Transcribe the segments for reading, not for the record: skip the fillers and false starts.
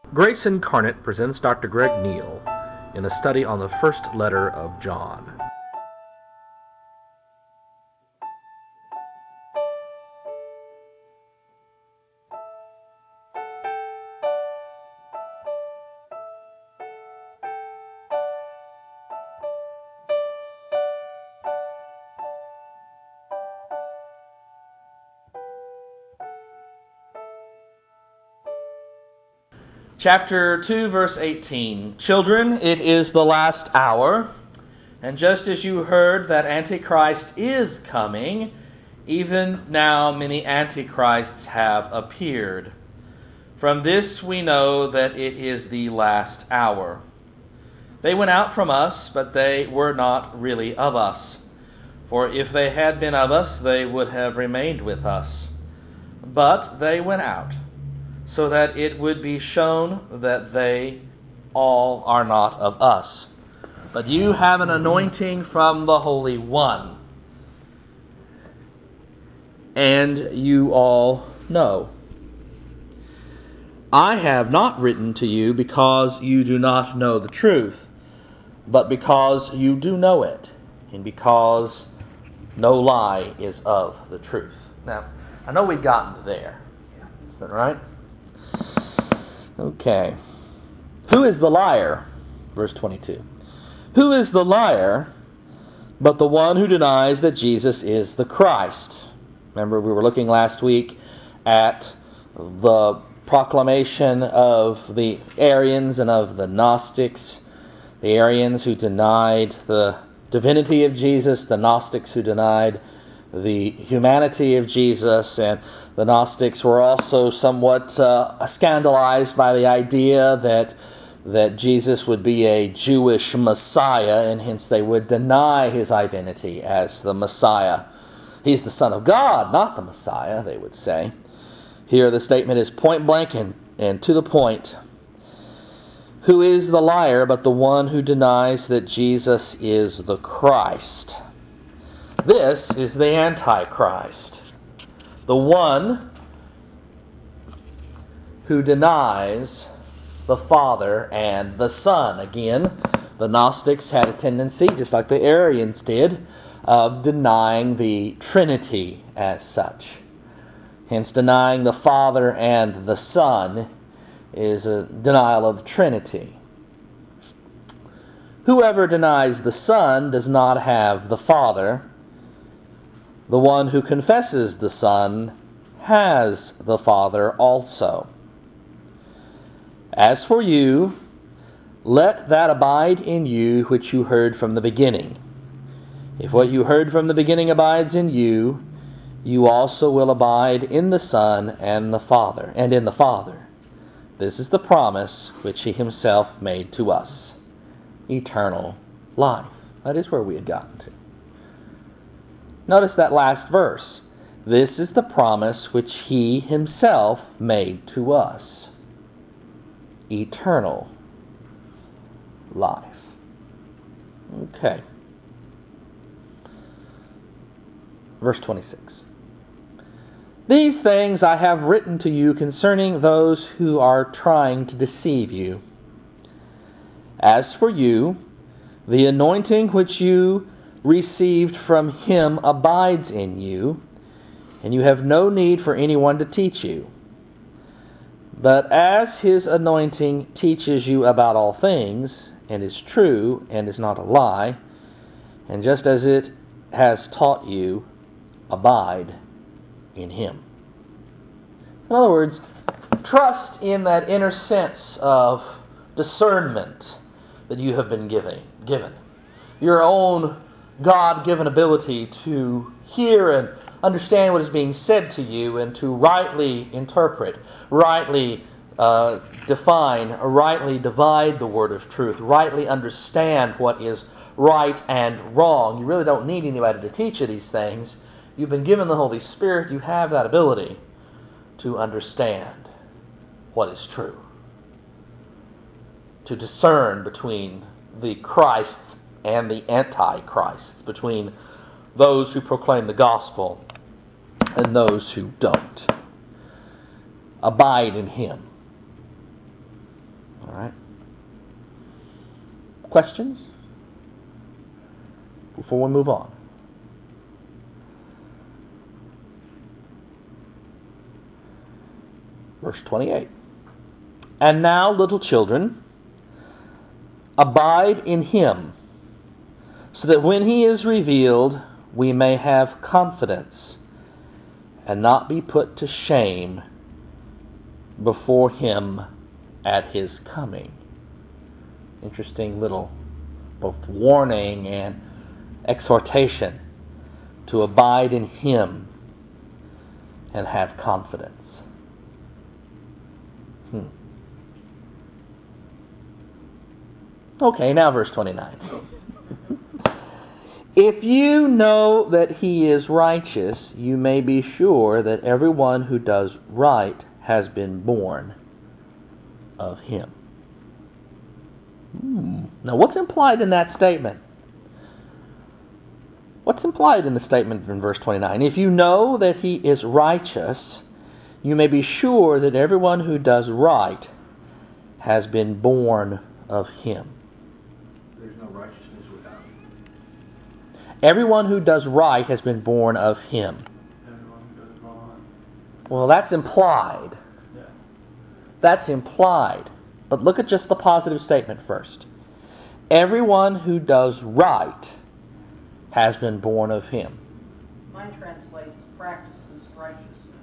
Grace Incarnate presents Dr. Greg Neal in a study on the first letter of John. Chapter 2, verse 18. Children, it is the last hour, and just as you heard that Antichrist is coming, even now many Antichrists have appeared. From this we know that it is the last hour. They went out from us, but they were not really of us. For if they had been of us, they would have remained with us. But they went out, so that it would be shown that they all are not of us. But you have an anointing from the Holy One, and you all know. I have not written to you because you do not know the truth, but because you do know it, and because no lie is of the truth. Now, I know we've gotten there. Is that right? Okay. Who is the liar? Verse 22. Who is the liar but the one who denies that Jesus is the Christ? Remember, we were looking last week at the proclamation of the Arians and of the Gnostics. The Arians who denied the divinity of Jesus, the Gnostics who denied the humanity of Jesus, and the Gnostics were also somewhat scandalized by the idea that Jesus would be a Jewish Messiah, and hence they would deny his identity as the Messiah. He's the Son of God, not the Messiah, they would say. Here the statement is point blank and to the point. Who is the liar but the one who denies that Jesus is the Christ? This is the Antichrist. The one who denies the Father and the Son. Again, the Gnostics had a tendency, just like the Arians did, of denying the Trinity as such. Hence, denying the Father and the Son is a denial of the Trinity. Whoever denies the Son does not have the Father. The one who confesses the Son has the Father also. As for you, let that abide in you which you heard from the beginning. If what you heard from the beginning abides in you, you also will abide in the Son and the Father, and in the Father. This is the promise which he himself made to us, eternal life. That is where we had gotten to. Notice that last verse. This is the promise which he himself made to us, eternal life. Okay. Verse 26. These things I have written to you concerning those who are trying to deceive you. As for you, the anointing which you received from him abides in you, and you have no need for anyone to teach you. But as his anointing teaches you about all things, and is true, and is not a lie, and just as it has taught you, abide in him. In other words, trust in that inner sense of discernment that you have been given. Your own God-given ability to hear and understand what is being said to you and to rightly interpret, rightly define, rightly divide the word of truth, rightly understand what is right and wrong. You really don't need anybody to teach you these things. You've been given the Holy Spirit. You have that ability to understand what is true, to discern between the Christ and the Antichrist, between those who proclaim the gospel and those who don't. Abide in him. Questions? Before we move on. Verse 28. And now, little children, abide in Him, so that when He is revealed, we may have confidence and not be put to shame before Him at His coming. Interesting little both warning and exhortation to abide in Him and have confidence. Okay, now verse 29. If you know that He is righteous, you may be sure that everyone who does right has been born of Him. Now, what's implied in that statement? What's implied in the statement in verse 29? If you know that He is righteous, you may be sure that everyone who does right has been born of Him. There's no righteousness without Him. Everyone who does right has been born of Him. Everyone who does wrong. Well, that's implied. Yeah. That's implied. But look at just the positive statement first. Everyone who does right has been born of Him. Mine translates practices righteousness.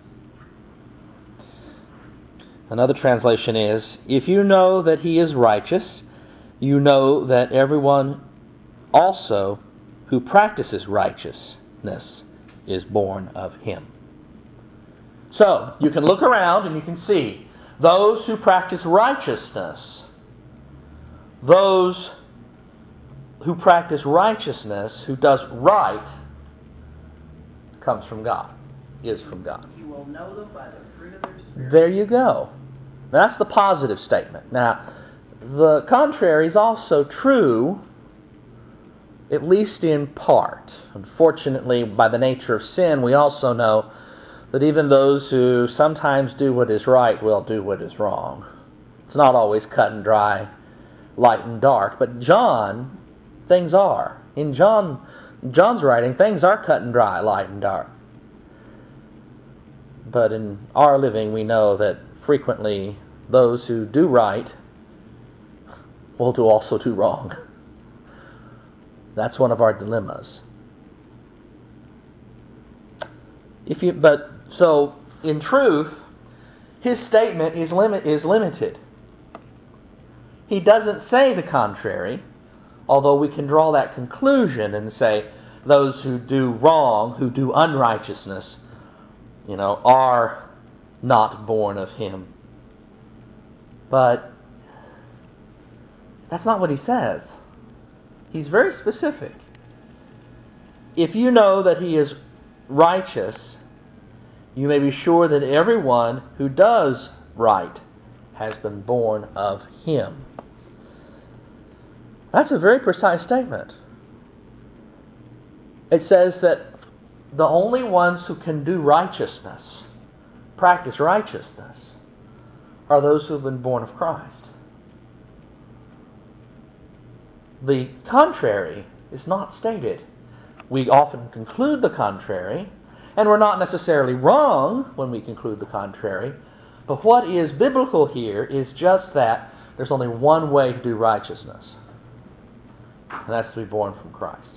Another translation is, if you know that He is righteous, you know that everyone also who practices righteousness is born of Him. So, you can look around and you can see those who practice righteousness, those who practice righteousness, who does right, comes from God, is from God. You will know them by the fruit of their spirit. There you go. That's the positive statement. Now, the contrary is also true, at least in part. Unfortunately, by the nature of sin, we also know that even those who sometimes do what is right will do what is wrong. It's not always cut and dry, light and dark. But John, things are. In John's writing, things are cut and dry, light and dark. But in our living, we know that frequently those who do right will also do wrong. That's one of our dilemmas. So, in truth, his statement is limited. He doesn't say the contrary, although we can draw that conclusion and say those who do wrong, who do unrighteousness, are not born of Him. But that's not what he says. He's very specific. If you know that He is righteous, you may be sure that everyone who does right has been born of Him. That's a very precise statement. It says that the only ones who can do righteousness, practice righteousness, are those who have been born of Christ. The contrary is not stated. We often conclude the contrary, and we're not necessarily wrong when we conclude the contrary, but what is biblical here is just that there's only one way to do righteousness, and that's to be born from Christ.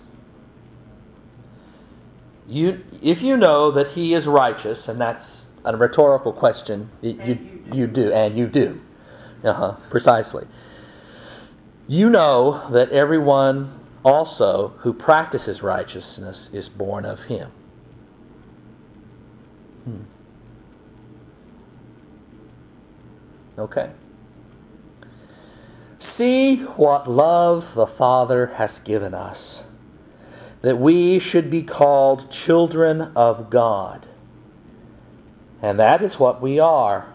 If you know that He is righteous, and that's a rhetorical question, you do. Precisely. You know that everyone also who practices righteousness is born of Him. Okay. See what love the Father has given us, that we should be called children of God. And that is what we are.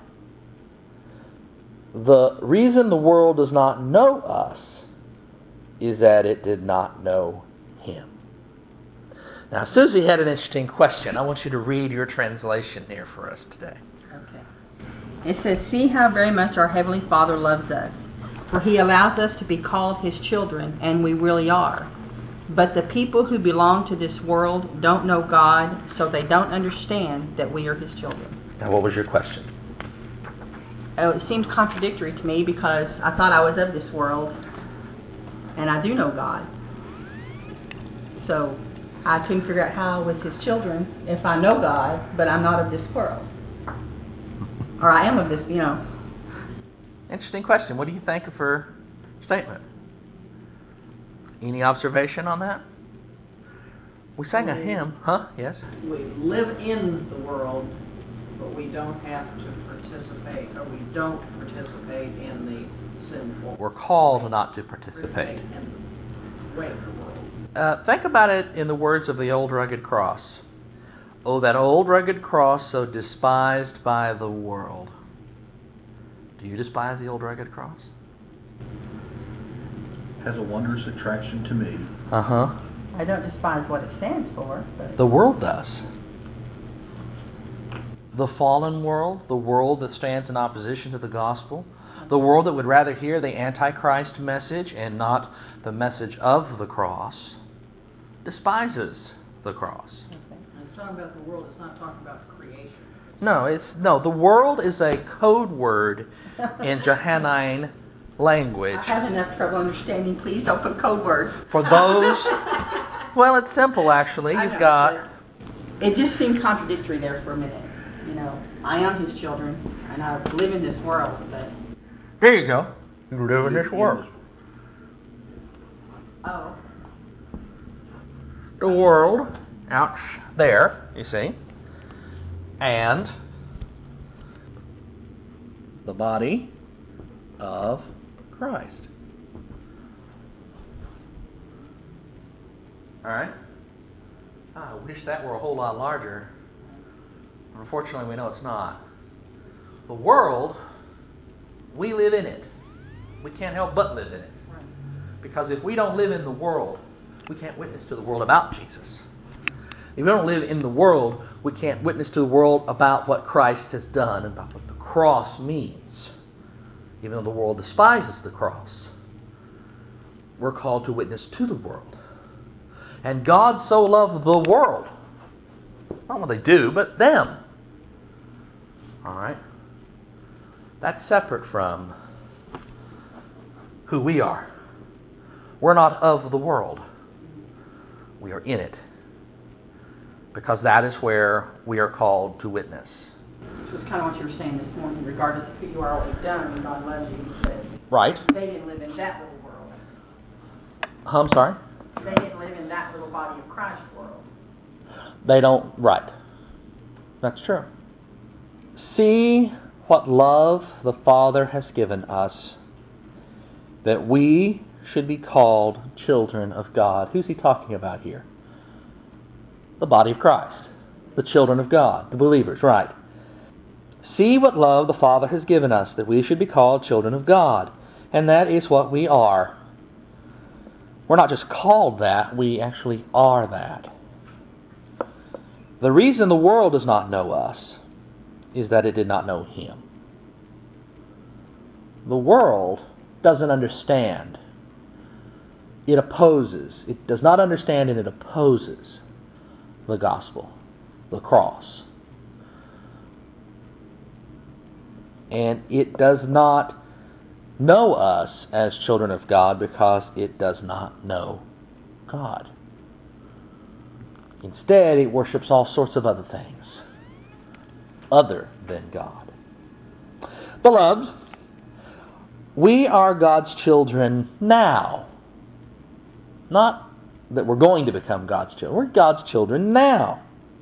The reason the world does not know us is that it did not know Him. Now, Susie had an interesting question. I want you to read your translation here for us today. Okay. It says, see how very much our Heavenly Father loves us. For He allows us to be called His children, and we really are. But the people who belong to this world don't know God, so they don't understand that we are His children. Now, what was your question? It seems contradictory to me because I thought I was of this world, and I do know God. So I couldn't figure out how I was His children if I know God, but I'm not of this world. Or I am of this, Interesting question. What do you think of her statement? Any observation on that? We sang a hymn, huh? Yes? We live in the world, but we don't have to participate, or we don't participate in the sinful. We're called not to participate. In the way of the world. Think about it in the words of the old rugged cross. Oh, that old rugged cross, so despised by the world. Do you despise the old rugged cross? Has a wondrous attraction to me. Uh-huh. I don't despise what it stands for, but The world does. The fallen world, the world that stands in opposition to the gospel, the world that would rather hear the Antichrist message and not the message of the cross, despises the cross. It's talking about the world, it's not talking about creation. No, the world is a code word in Johannine language. I have enough trouble understanding. Please don't put code words. For those, well, it's simple actually. I You've know, got, but it just seemed contradictory there for a minute. I am His children, and I live in this world, but... there you go. You live in this world. Oh. The world out there, you see, and the body of Christ. All right? I wish that were a whole lot larger. Unfortunately, we know it's not. The world, we live in it. We can't help but live in it. Because if we don't live in the world, we can't witness to the world about Jesus. If we don't live in the world, we can't witness to the world about what Christ has done and about what the cross means. Even though the world despises the cross, we're called to witness to the world. And God so loved the world, not what they do, but them. All right? That's separate from who we are. We're not of the world. We are in it. Because that is where we are called to witness. Which was kind of what you were saying this morning, regardless of who you are, what you've done, God loves you. But Right. they didn't live in that little world. I'm sorry? They didn't live in that little body of Christ world. They don't. Right. That's true. See what love the Father has given us, that we should be called children of God. Who's He talking about here? The body of Christ. The children of God. The believers. Right. See what love the Father has given us, that we should be called children of God. And that is what we are. We're not just called that, we actually are that. The reason the world does not know us is that it did not know Him. The world doesn't understand. It opposes. It does not understand, and it opposes the gospel, the cross. And it does not know us as children of God because it does not know God. Instead, it worships all sorts of other things other than God. Beloved, we are God's children now. Not that we're going to become God's children. We're God's children now.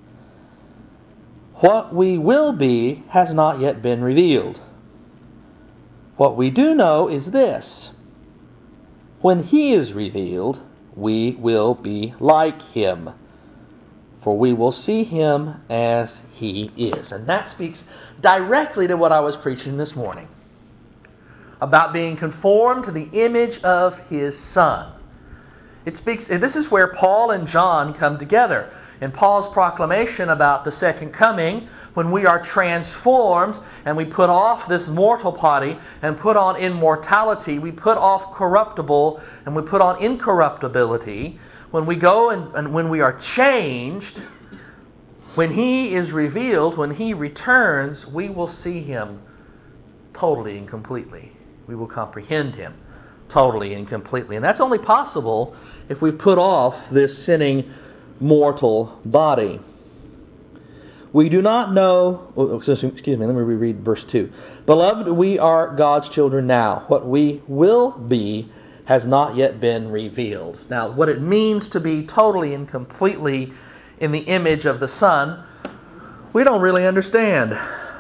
What we will be has not yet been revealed. What we do know is this: when He is revealed, we will be like Him, for we will see Him as He is. And that speaks directly to what I was preaching this morning, about being conformed to the image of His Son. It speaks, and this is where Paul and John come together. In Paul's proclamation about the second coming, when we are transformed and we put off this mortal body and put on immortality, we put off corruptible and we put on incorruptibility, when we go and when we are changed, when He is revealed, when He returns, we will see Him totally and completely. We will comprehend Him totally and completely. And that's only possible if we put off this sinning mortal body. We do not know... excuse me, let me reread verse 2. Beloved, we are God's children now. What we will be has not yet been revealed. Now, what it means to be totally and completely in the image of the Son, we don't really understand.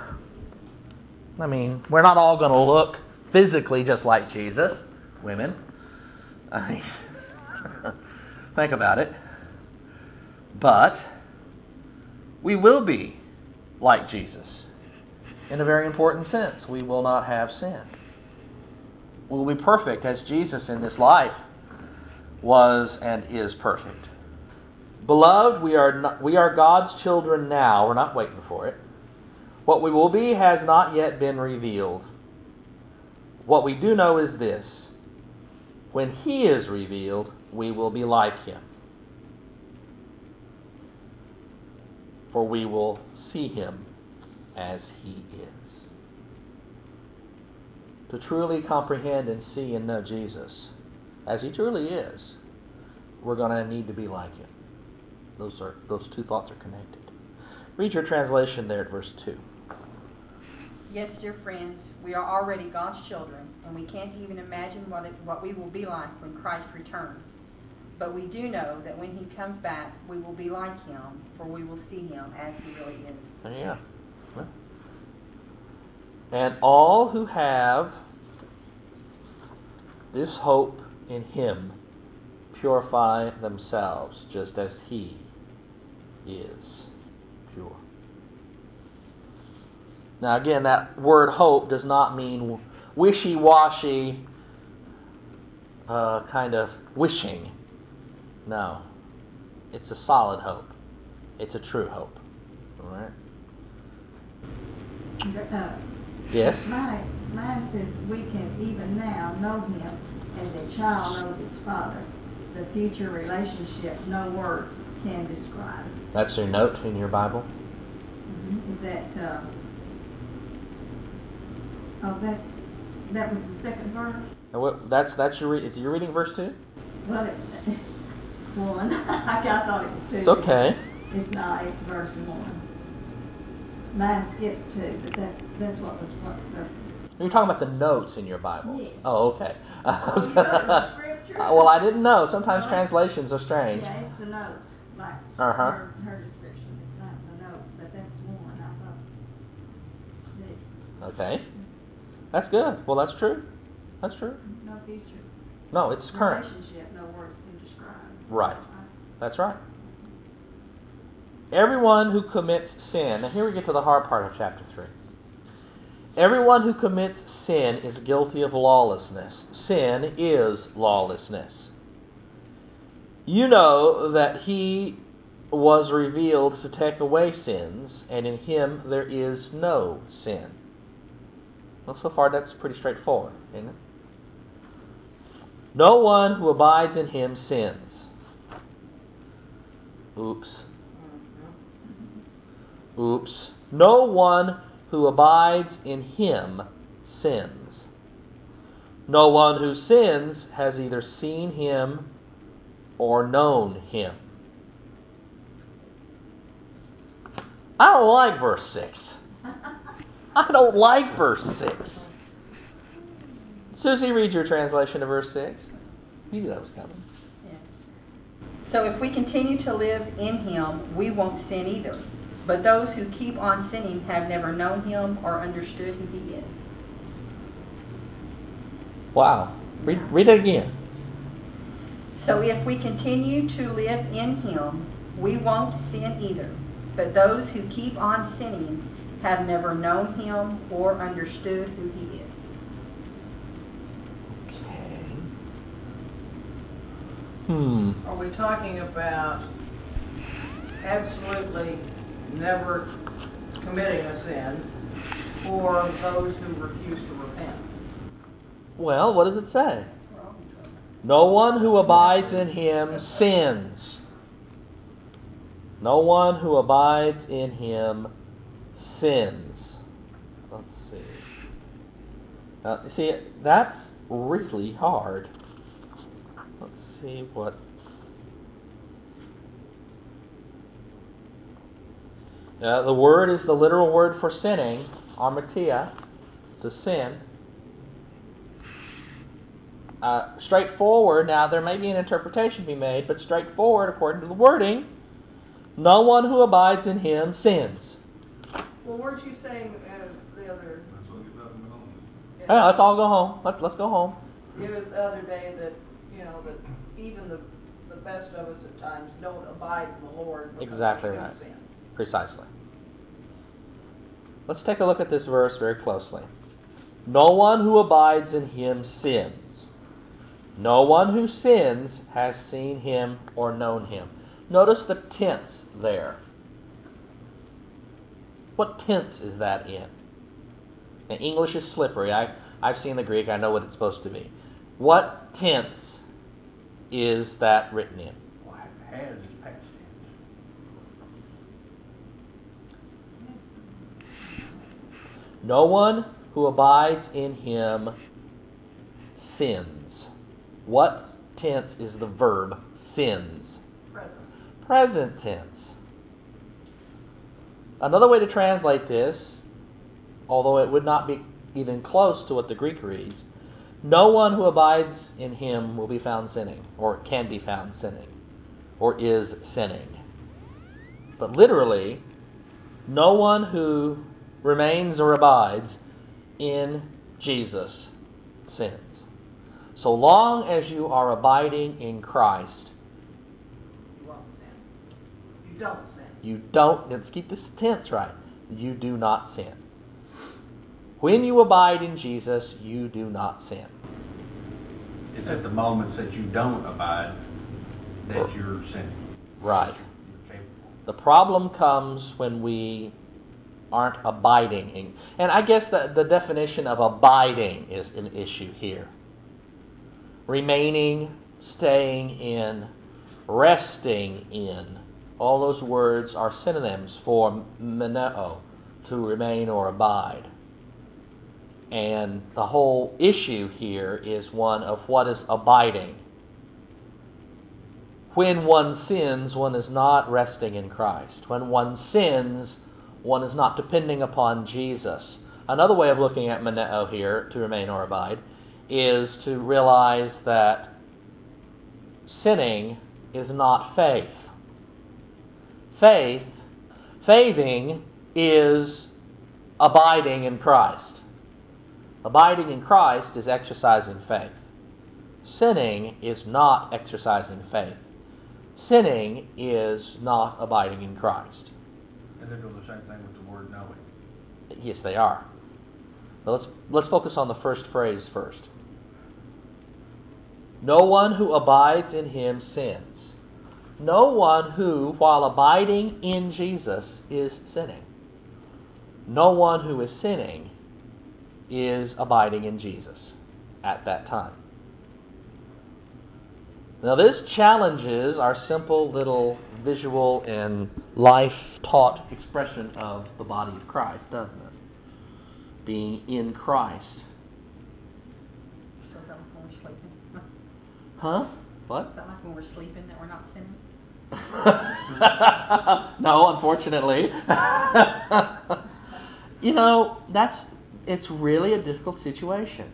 I mean, we're not all going to look physically just like Jesus, women. I mean, think about it. But we will be like Jesus in a very important sense. We will not have sin. We will be perfect as Jesus in this life was and is perfect. Beloved, we are God's children now. We're not waiting for it. What we will be has not yet been revealed. What we do know is this: when He is revealed, we will be like Him. For we will see Him as He is. To truly comprehend and see and know Jesus as He truly is, we're going to need to be like Him. Those two thoughts are connected. Read your translation there at verse 2. Yes, dear friends, we are already God's children, and we can't even imagine what we will be like when Christ returns. But we do know that when He comes back, we will be like Him, for we will see Him as He really is. Yeah. And all who have this hope in Him purify themselves just as He is pure. Now again, that word hope does not mean wishy-washy kind of wishing. No. It's a solid hope. It's a true hope. All right? Yes? Mine says we can even now know Him as a child knows its father. The future relationship no words can describe. That's your note in your Bible? Mm-hmm. Is that... that was the second verse? That's you're reading verse 2? Well, it's one. I thought it was 2. It's okay. It's not. It's verse 1. Mine skipped 2, but that's what was. You're talking about the notes in your Bible? Yes. Oh, okay. Oh, you know the scripture? Well, I didn't know. Sometimes translations are strange. Yeah, it's the notes. Like Uh-huh. her description. It's not the notes, but that's 1. I thought. Okay. That's good. Well, that's true. That's true. No future. No, it's current. Relationship, no words can describe. Right. That's right. Everyone who commits sin. Now here we get to the hard part of chapter 3. Everyone who commits sin is guilty of lawlessness. Sin is lawlessness. You know that He was revealed to take away sins, and in Him there is no sin. Well, so far that's pretty straightforward, isn't it? No one who abides in Him sins. Oops. No one who abides in Him sins. No one who sins has either seen Him or known Him. I don't like verse 6. I don't like verse 6. Susie, read your translation of verse 6. You knew that was coming. Yeah. So if we continue to live in Him, we won't sin either. But those who keep on sinning have never known Him or understood who He is. Wow. Read it again. So if we continue to live in Him, we won't sin either. But those who keep on sinning have never known Him or understood who He is. Okay. Are we talking about absolutely never committing a sin or those who refuse to repent? Well, what does it say? No one who abides in him sins. No one who abides in him sins. Let's see. See, that's really hard. Let's see what... the word is the literal word for sinning, armatia, to sin. Straightforward, now there may be an interpretation to be made, but straightforward, according to the wording, no one who abides in him sins. Well, weren't you saying the other... Yeah, let's all go home. Let's go home. It was the other day that, that even the best of us at times don't abide in the Lord because Exactly we do right. sin. Precisely. Let's take a look at this verse very closely. No one who abides in him sins. No one who sins has seen him or known him. Notice the tense there. What tense is that in? Now, English is slippery. I've seen the Greek. I know what it's supposed to be. What tense is that written in? Well, has is past tense. No one who abides in him sins. What tense is the verb sins? Present. Present tense. Another way to translate this, although it would not be even close to what the Greek reads, no one who abides in him will be found sinning, or can be found sinning, or is sinning. But literally, no one who remains or abides in Jesus sins. So long as you are abiding in Christ, You won't sin. You don't sin. you don't, let's keep this tense right, you do not sin. When you abide in Jesus, you do not sin. It's at the moments that you don't abide that you're sinning. Right. You're capable. The problem comes when we aren't abiding in. And I guess the definition of abiding is an issue here. Remaining, staying in, resting in. All those words are synonyms for meneo, to remain or abide. And the whole issue here is one of what is abiding. When one sins, one is not resting in Christ. When one sins, one is not depending upon Jesus. Another way of looking at meneo here, to remain or abide, is to realize that sinning is not faith. Faithing is abiding in Christ. Abiding in Christ is exercising faith. Sinning is not exercising faith. Sinning is not abiding in Christ. And they're doing the same thing with the word knowing. Yes, they are. But let's focus on the first phrase first. No one who abides in him sins. No one who, while abiding in Jesus, is sinning. No one who is sinning is abiding in Jesus at that time. Now this challenges our simple little visual and life-taught expression of the body of Christ, doesn't it? Being in Christ. So that when we're sleeping. Huh? What? Is that like when we're sleeping that we're not sinning? No, unfortunately. It's really a difficult situation.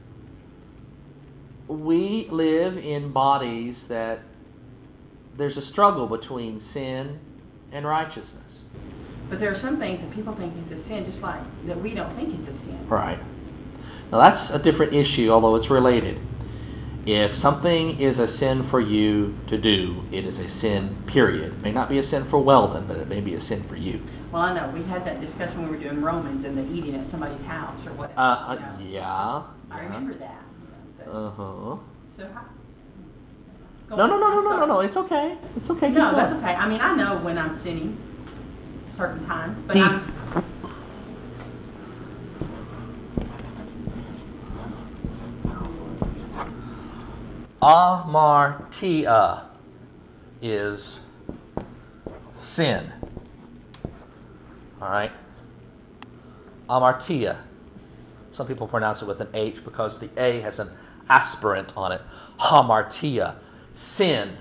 We live in bodies that there's a struggle between sin and righteousness. But there are some things that people think is a sin, just like that we don't think is a sin. Right. Now that's a different issue, although it's related. If something is a sin for you to do, it is a sin, period. It may not be a sin for Weldon, but it may be a sin for you. Well, I know. We had that discussion when we were doing Romans and the eating at somebody's house or whatever. Yeah. I remember that. Uh-huh. So how? No, it's okay. It's okay. No, that's okay. I mean, I know when I'm sinning certain times, but I'm Amartia is sin. All right? Amartia. Some people pronounce it with an H because the A has an aspirant on it. Hamartia. Sin.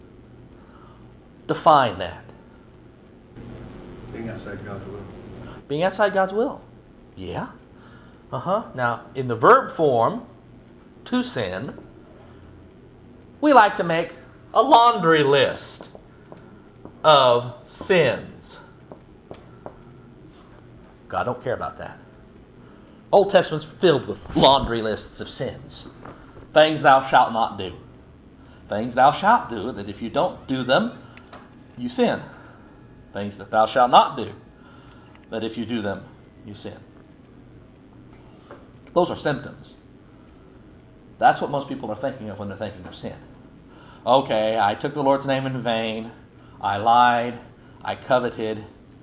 Define that. Being outside God's will. Being outside God's will. Yeah. Now, in the verb form, to sin, we like to make a laundry list of sins. God don't care about that. Old Testament's filled with laundry lists of sins. Things thou shalt not do. Things thou shalt do, that if you don't do them, you sin. Things that thou shalt not do, that if you do them, you sin. Those are symptoms. That's what most people are thinking of when they're thinking of sin. Okay, I took the Lord's name in vain. I lied. I coveted.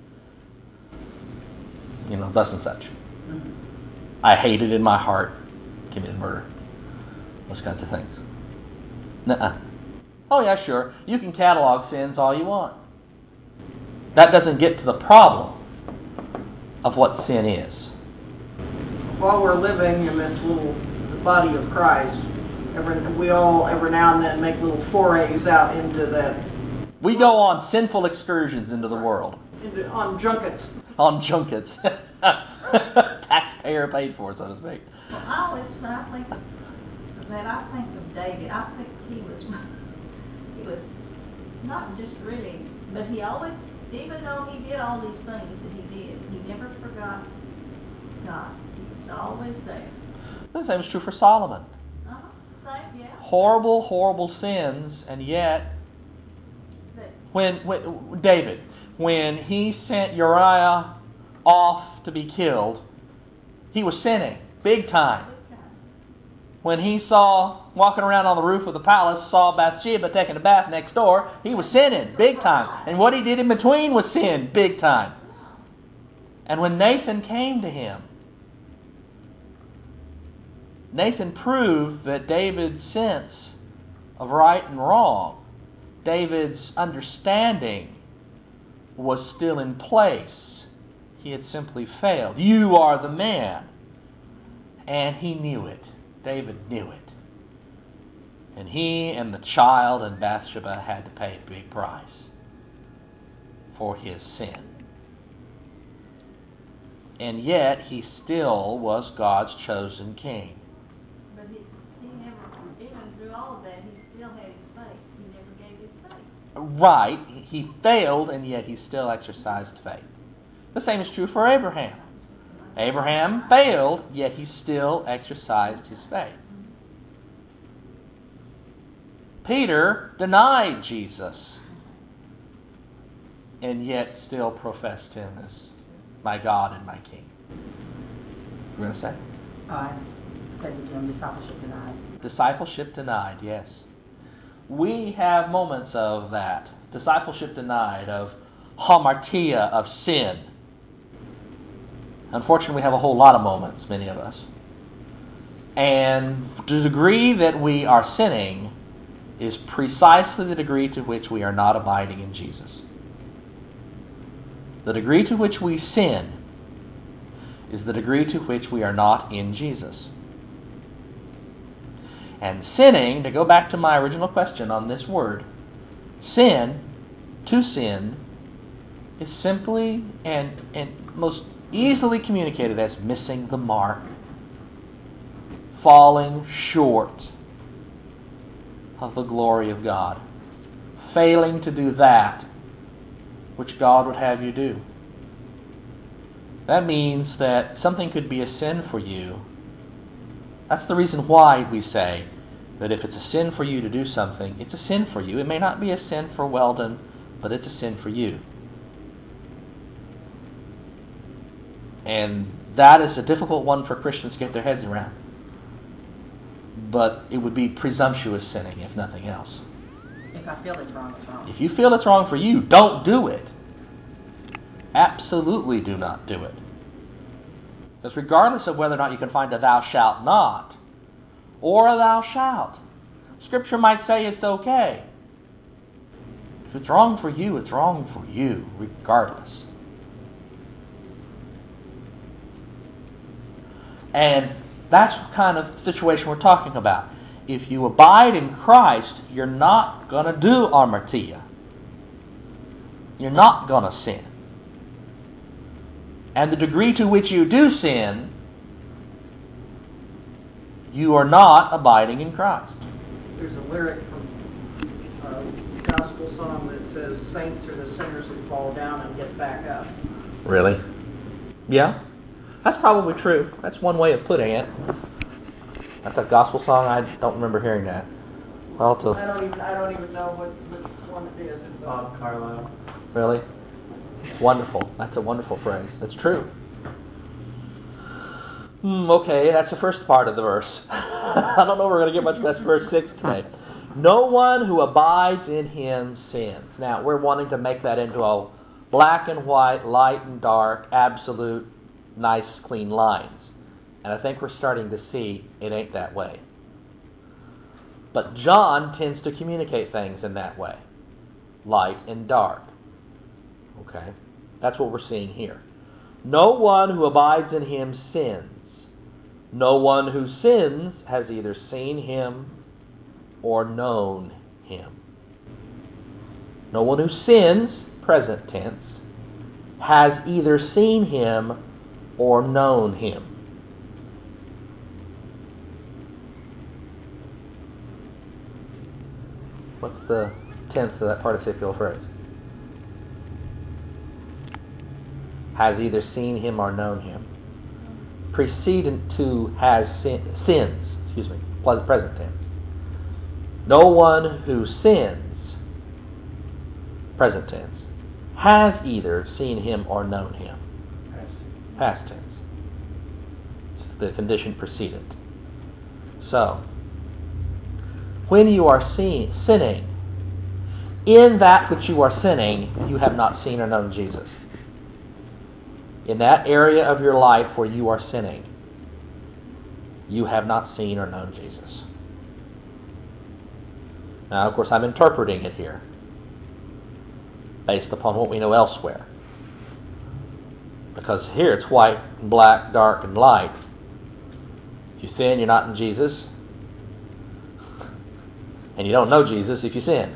Thus and such. I hated in my heart. Committed murder. Those kinds of things. Nuh-uh. Oh yeah, sure. You can catalog sins all you want. That doesn't get to the problem of what sin is. While we're living in this the body of Christ, we all every now and then make little forays out into that. We go on sinful excursions into the world. On junkets. On junkets. Taxpayer paid for, so to speak. Well, I think of David. I think he was not just really, but he always, even though he did all these things that he did, he never forgot God. He was always there. The same is true for Solomon. Same, yeah. Horrible, horrible sins, and yet, when David, when he sent Uriah off to be killed, he was sinning big time. When he saw, walking around on the roof of the palace, saw Bathsheba taking a bath next door, he was sinning big time. And what he did in between was sin big time. And when Nathan came to him, Nathan proved that David's sense of right and wrong, David's understanding, was still in place. He had simply failed. You are the man. And he knew it. David knew it. And he and the child and Bathsheba had to pay a big price for his sin. And yet, he still was God's chosen king. But he never, even through all of that, he still had his faith. He never gave his faith. Right. He failed, and yet he still exercised faith. The same is true for Abraham. Abraham failed, yet he still exercised his faith. Peter denied Jesus, and yet still professed him as my God and my King. You going to say? I said the term discipleship denied. Discipleship denied, yes. We have moments of that. Discipleship denied, of hamartia, of sin. Unfortunately, we have a whole lot of moments, many of us. And the degree that we are sinning is precisely the degree to which we are not abiding in Jesus. The degree to which we sin is the degree to which we are not in Jesus. And sinning, to go back to my original question on this word, sin, to sin, is simply and most easily communicated as missing the mark, falling short of the glory of God, failing to do that which God would have you do. That means that something could be a sin for you. That's the reason why we say that if it's a sin for you to do something, it's a sin for you. It may not be a sin for Weldon, but it's a sin for you. And that is a difficult one for Christians to get their heads around. But it would be presumptuous sinning, if nothing else. If I feel it's wrong, it's wrong. If you feel it's wrong for you, don't do it. Absolutely do not do it. Because regardless of whether or not you can find a thou shalt not or a thou shalt, Scripture might say it's okay. If it's wrong for you, it's wrong for you, regardless. And that's the kind of situation we're talking about. If you abide in Christ, you're not going to do hamartia. You're not going to sin. And the degree to which you do sin, you are not abiding in Christ. There's a lyric from a gospel song that says, "Saints are the sinners who fall down and get back up." Really? Yeah. That's probably true. That's one way of putting it. That's a gospel song. I don't remember hearing that. I don't even know which one it is. Bob Carlisle. Really? Wonderful. That's a wonderful phrase. That's true. Okay, that's the first part of the verse. I don't know if we're going to get much past verse 6 today. No one who abides in him sins. Now, we're wanting to make that into a black and white, light and dark, absolute, nice, clean lines. And I think we're starting to see it ain't that way. But John tends to communicate things in that way. Light and dark. Okay? That's what we're seeing here. No one who abides in him sins. No one who sins has either seen him or known him. No one who sins, present tense, has either seen him or known him. What's the tense of that participial phrase? Has either seen him or known him. Precedent to has sins, present tense. No one who sins, present tense, has either seen him or known him. Past tense. It's the condition precedent. So, when you are sinning, in that which you are sinning, you have not seen or known Jesus. In that area of your life where you are sinning, you have not seen or known Jesus. Now, of course, I'm interpreting it here based upon what we know elsewhere. Because here it's white and black, dark and light. If you sin, you're not in Jesus. And you don't know Jesus if you sin.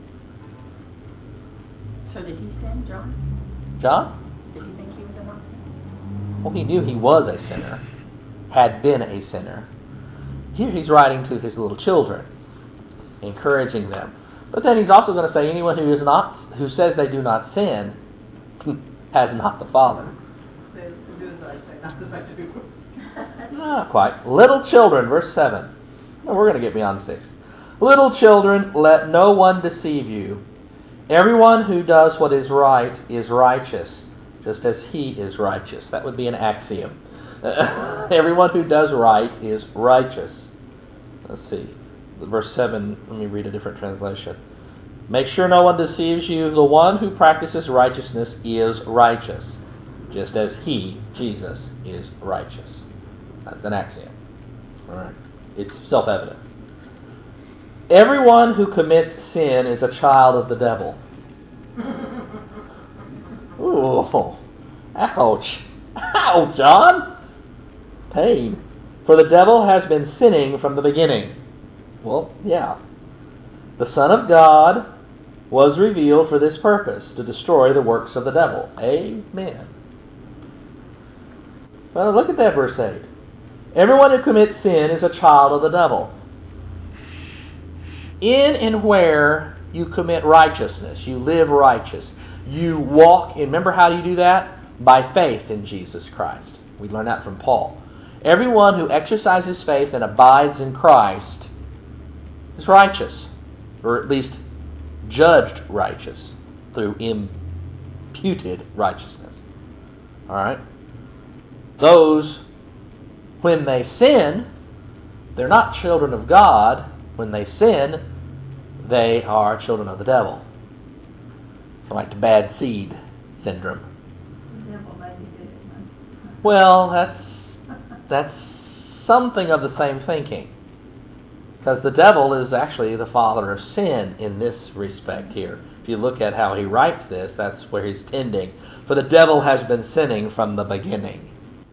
So did he sin, John? John? Did he think he was a sinner? Well, he knew he was a sinner, had been a sinner. Here he's writing to his little children, encouraging them. But then he's also going to say anyone who says they do not sin has not the Father. Do as I say, not as I do. Not quite. Little children, verse 7. No, we're going to get beyond 6. Little children, let no one deceive you. Everyone who does what is right is righteous, just as he is righteous. That would be an axiom. Everyone who does right is righteous. Let's see. Verse 7, let me read a different translation. Make sure no one deceives you. The one who practices righteousness is righteous, just as he, Jesus, is righteous. That's an axiom. All right. It's self-evident. Everyone who commits sin is a child of the devil. Ooh. Ouch. Ow, John. Pain. For the devil has been sinning from the beginning. Well, yeah. The Son of God was revealed for this purpose, to destroy the works of the devil. Amen. Well, look at that verse 8. Everyone who commits sin is a child of the devil. In and where you commit righteousness, you live righteous, you walk in, remember how you do that? By faith in Jesus Christ. We learn that from Paul. Everyone who exercises faith and abides in Christ is righteous, or at least judged righteous through imputed righteousness. All right? Those, when they sin, they're not children of God. When they sin, they are children of the devil. Like the bad seed syndrome. The devil made me do it. Well, that's something of the same thinking. Because the devil is actually the father of sin in this respect here. If you look at how he writes this, that's where he's tending. For the devil has been sinning from the beginning.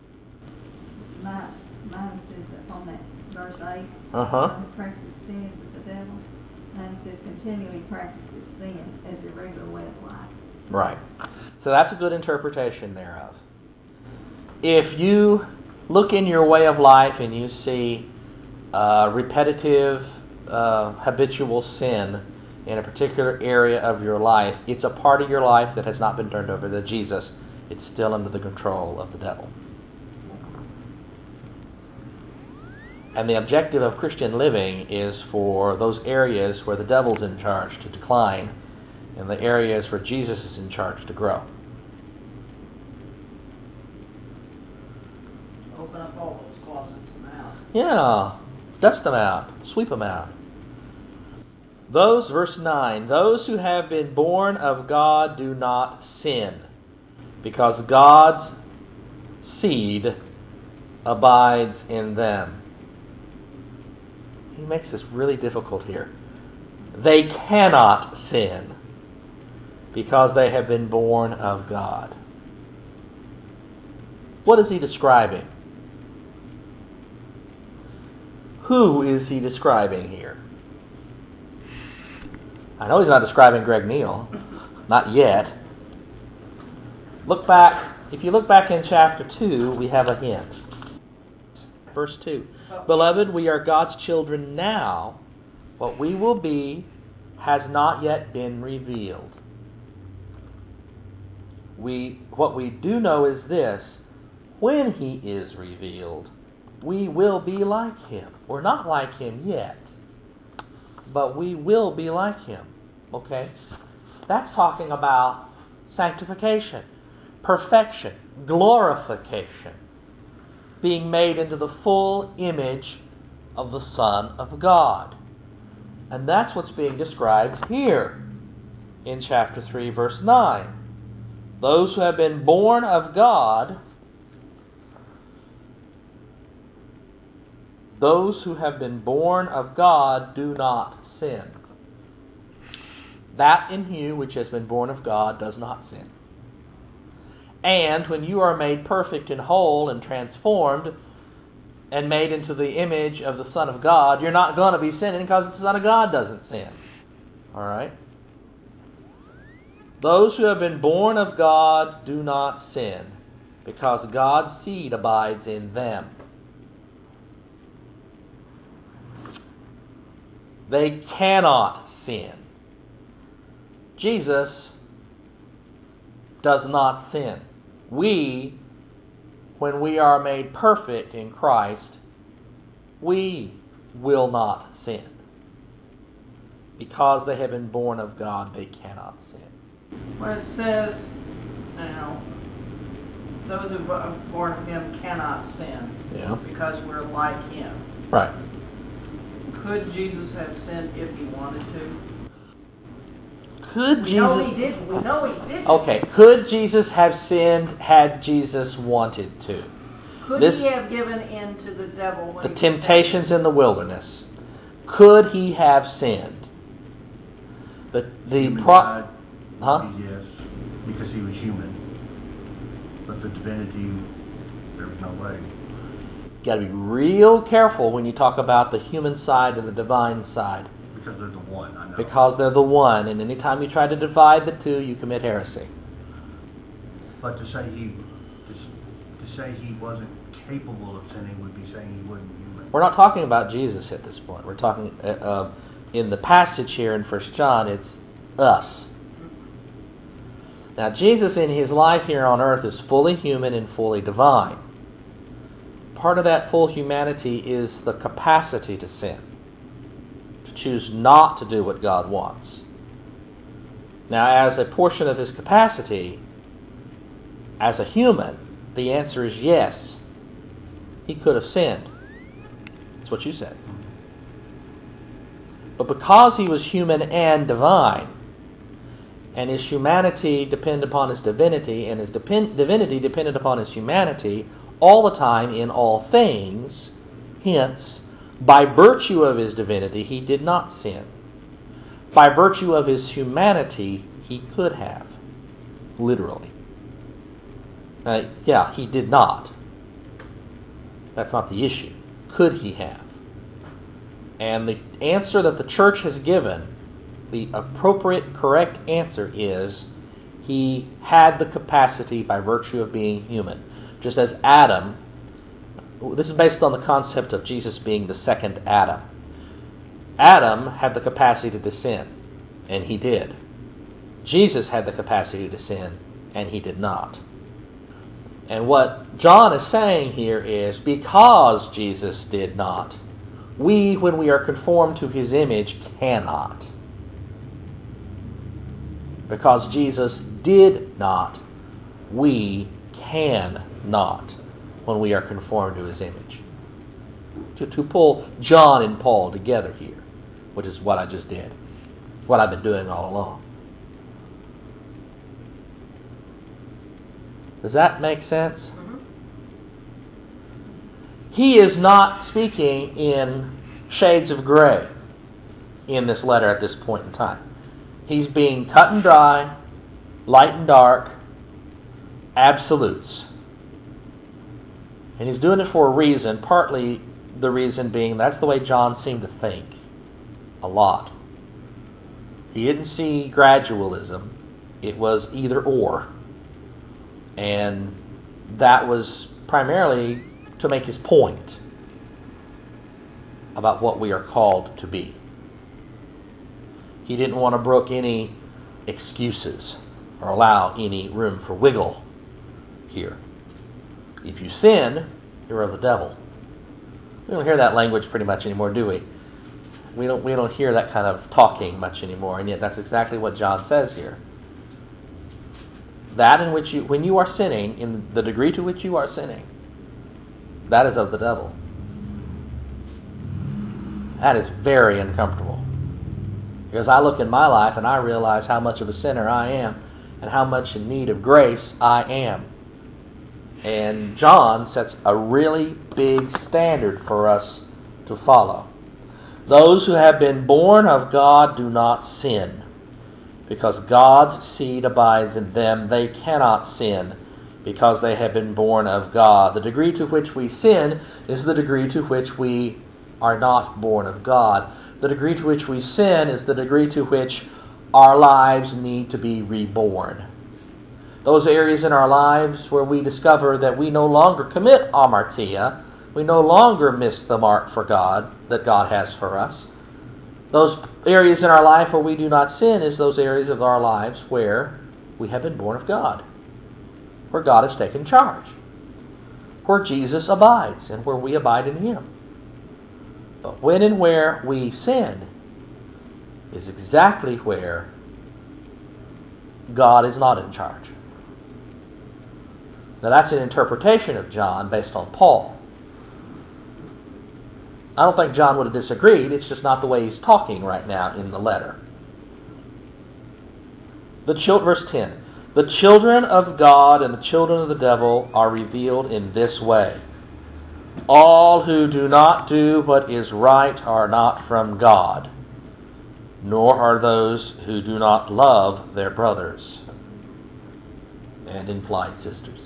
Mine says that on that verse 8. Uh-huh. Practice sin with the devil. Mine says continually practices sin as a regular way of life. Right. So that's a good interpretation thereof. If you look in your way of life and you see repetitive, habitual sin in a particular area of your life, it's a part of your life that has not been turned over to Jesus. It's still under the control of the devil. And the objective of Christian living is for those areas where the devil's in charge to decline, and the areas where Jesus is in charge to grow. Open up all those closets now. Yeah, dust them out, sweep them out. Those, verse 9, those who have been born of God do not sin, because God's seed abides in them. He makes this really difficult here. They cannot sin, because they have been born of God. What is he describing? Who is he describing here? I know he's not describing Greg Neal. Not yet. Look back. If you look back in chapter 2, we have a hint. Verse 2. Beloved, we are God's children now. What we will be has not yet been revealed. What we do know is this: when he is revealed, we will be like him. We're not like him yet, but we will be like him. Okay? That's talking about sanctification, perfection, glorification, being made into the full image of the Son of God. And that's what's being described here in chapter 3, verse 9. Those who have been born of God, those who have been born of God do not sin. That in you which has been born of God does not sin. And when you are made perfect and whole and transformed and made into the image of the Son of God, you're not going to be sinning because the Son of God doesn't sin. All right? Those who have been born of God do not sin, because God's seed abides in them. They cannot sin. Jesus does not sin. We, when we are made perfect in Christ, we will not sin. Because they have been born of God, they cannot sin. Where it says, those who are born of him cannot sin, Yeah. because we're like him. Right. Could Jesus have sinned if he wanted to? Could We Jesus... know he didn't. We know he didn't. Okay, could Jesus have sinned had Jesus wanted to? Could This- he have given in to the devil when The he was temptations tempted? in the wilderness. Could he have sinned? Human side, Huh? yes, because he was human. But the divinity, there was no way. You got to be real careful when you talk about the human side and the divine side, Because they're the one, I know. because they're the one, and anytime you try to divide the two, you commit heresy. But to say he wasn't capable of sinning would be saying he wasn't human. We're not talking about Jesus at this point. We're talking in the passage here in 1 John, it's us. Now, Jesus in his life here on earth is fully human and fully divine. Part of that full humanity is the capacity to sin, to choose not to do what God wants. Now, as a portion of his capacity, as a human, the answer is yes. He could have sinned. That's what you said. But because he was human and divine, and his humanity depended upon his divinity, and his divinity depended upon his humanity, all the time in all things, hence, By virtue of his divinity, he did not sin. By virtue of his humanity, he could have. Literally. He did not. That's not the issue. Could he have? And the answer that the church has given, the appropriate, correct answer is, he had the capacity by virtue of being human. Just as Adam, this is based on the concept of Jesus being the second Adam. Adam had the capacity to sin, and he did. Jesus had the capacity to sin, and he did not. And what John is saying here is, because Jesus did not, we, when we are conformed to his image, cannot. Because Jesus did not, we cannot when we are conformed to his image. To pull John and Paul together here, which is what I just did, what I've been doing all along. Does that make sense? Mm-hmm. He is not speaking in shades of gray in this letter at this point in time. He's being cut and dry, light and dark, absolutes. And he's doing it for a reason, partly the reason being that's the way John seemed to think a lot. He didn't see gradualism. It was either or. And that was primarily to make his point about what we are called to be. He didn't want to brook any excuses or allow any room for wiggle here. If you sin, you're of the devil. We don't hear that language pretty much anymore, do we? We don't hear that kind of talking much anymore, and yet that's exactly what John says here. That in which when you are sinning, in the degree to which you are sinning, that is of the devil. That is very uncomfortable. Because I look in my life and I realize how much of a sinner I am and how much in need of grace I am. And John sets a really big standard for us to follow. Those who have been born of God do not sin. Because God's seed abides in them, they cannot sin because they have been born of God. The degree to which we sin is the degree to which we are not born of God. The degree to which we sin is the degree to which our lives need to be reborn. Those areas in our lives where we discover that we no longer commit hamartia, we no longer miss the mark for God that God has for us. Those areas in our life where we do not sin is those areas of our lives where we have been born of God, where God has taken charge, where Jesus abides and where we abide in Him. But when and where we sin is exactly where God is not in charge. Now that's an interpretation of John based on Paul. I don't think John would have disagreed. It's just not the way he's talking right now in the letter. Verse 10. The children of God and the children of the devil are revealed in this way. All who do not do what is right are not from God, nor are those who do not love their brothers and implied sisters.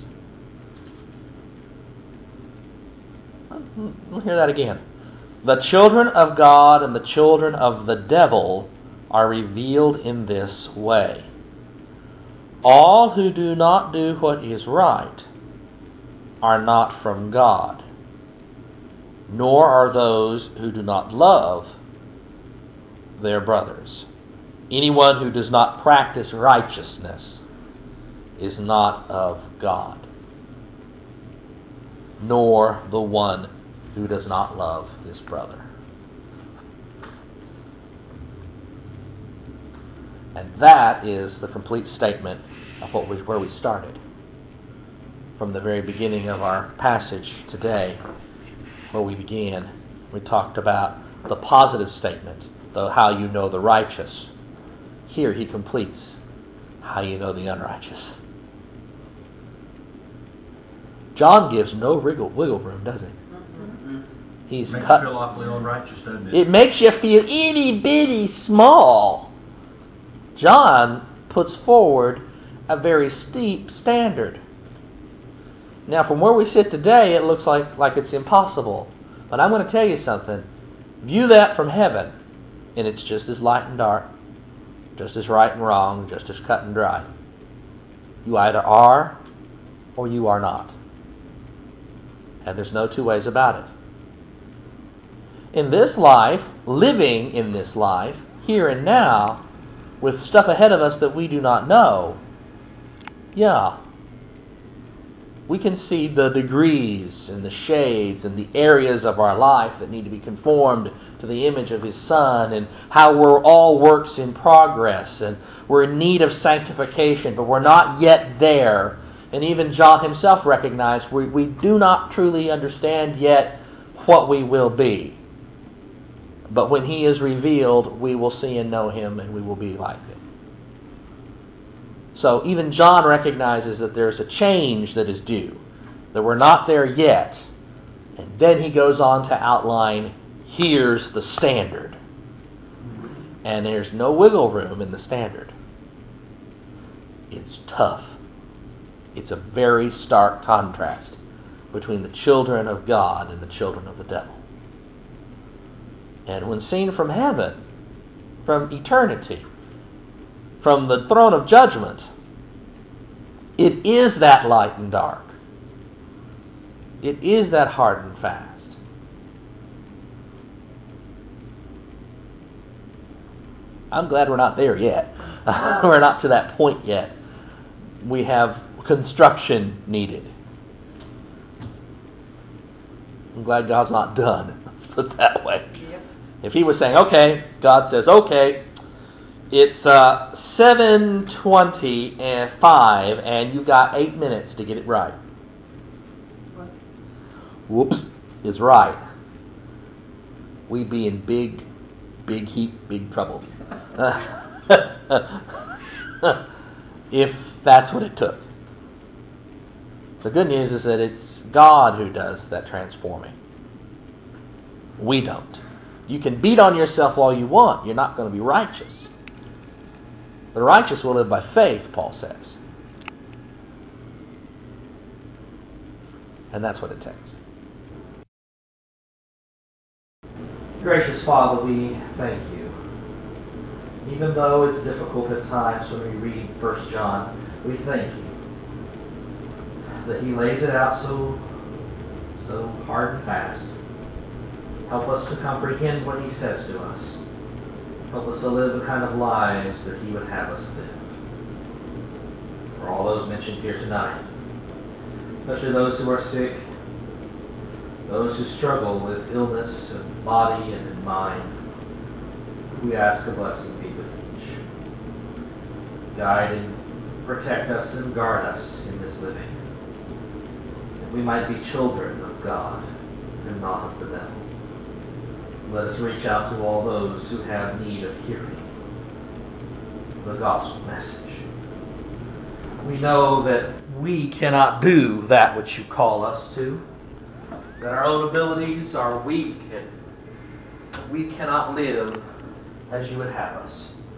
We'll hear that again. The children of God and the children of the devil are revealed in this way. All who do not do what is right are not from God, nor are those who do not love their brothers. Anyone who does not practice righteousness is not of God, nor the one who does not love his brother. And that is the complete statement of where we started. From the very beginning of our passage today, where we began, we talked about the positive statement, how you know the righteous. Here he completes how you know the unrighteous. John gives no wiggle room, does he? He's Makes cut. you feel awfully unrighteous, doesn't it? It makes you feel itty bitty small. John puts forward a very steep standard. Now, from where we sit today, it looks like it's impossible. But I'm going to tell you something. View that from heaven, and it's just as light and dark, just as right and wrong, just as cut and dry. You either are or you are not. And there's no two ways about it. In this life, living in this life, here and now, with stuff ahead of us that we do not know, yeah, we can see the degrees and the shades and the areas of our life that need to be conformed to the image of His Son, and how we're all works in progress, and we're in need of sanctification, but we're not yet there. And even John himself recognized we do not truly understand yet what we will be. But when He is revealed, we will see and know Him, and we will be like Him. So even John recognizes that there's a change that is due, that we're not there yet. And then he goes on to outline, here's the standard. And there's no wiggle room in the standard. It's tough. It's a very stark contrast between the children of God and the children of the devil. And when seen from heaven, from eternity, from the throne of judgment, it is that light and dark. It is that hard and fast. I'm glad we're not there yet. We're not to that point yet. We have construction needed. I'm glad God's not done. Let's put it that way. Yep. If He was saying, okay, God says, okay, it's 7:25 and you got 8 minutes to get it right. Whoops, is right. We'd be in big trouble. If that's what it took. The good news is that it's God who does that transforming. We don't. You can beat on yourself all you want. You're not going to be righteous. The righteous will live by faith, Paul says. And that's what it takes. Gracious Father, we thank you. Even though it's difficult at times when we read 1 John, we thank you that He lays it out so hard and fast. Help us to comprehend what He says to us. Help us to live the kind of lives that He would have us live. For all those mentioned here tonight, especially those who are sick, those who struggle with illness of body and in mind, we ask a blessing be with each. Guide and protect us and guard us in this living, that we might be children of God and not of the devil. Let us reach out to all those who have need of hearing the gospel message. We know that we cannot do that which you call us to, that our own abilities are weak and we cannot live as you would have us.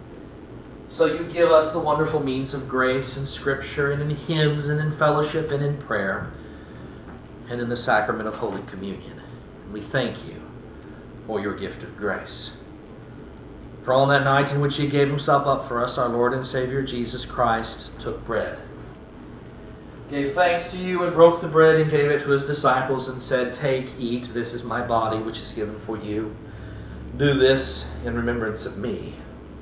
So you give us the wonderful means of grace in Scripture and in hymns and in fellowship and in prayer and in the sacrament of Holy Communion. And we thank you for your gift of grace. For on that night in which He gave Himself up for us, our Lord and Savior Jesus Christ took bread, gave thanks to you and broke the bread and gave it to His disciples and said, "Take, eat, this is my body which is given for you. Do this in remembrance of me."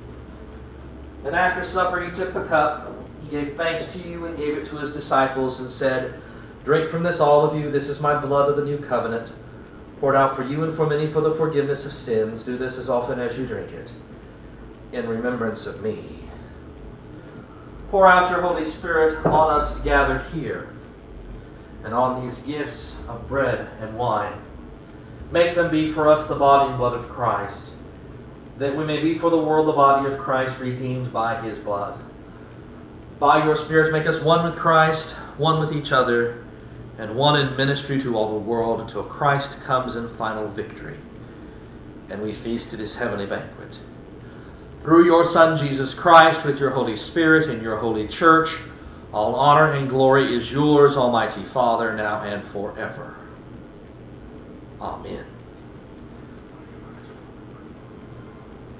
And after supper He took the cup, He gave thanks to you and gave it to His disciples and said, "Drink from this, all of you. This is my blood of the new covenant, poured out for you and for many for the forgiveness of sins. Do this as often as you drink it in remembrance of me." Pour out your Holy Spirit on us gathered here and on these gifts of bread and wine. Make them be for us the body and blood of Christ, that we may be for the world the body of Christ, redeemed by His blood. By your Spirit make us one with Christ, one with each other, and one in ministry to all the world until Christ comes in final victory, and we feast at His heavenly banquet. Through your Son, Jesus Christ, with your Holy Spirit and your holy church, all honor and glory is yours, Almighty Father, now and forever. Amen.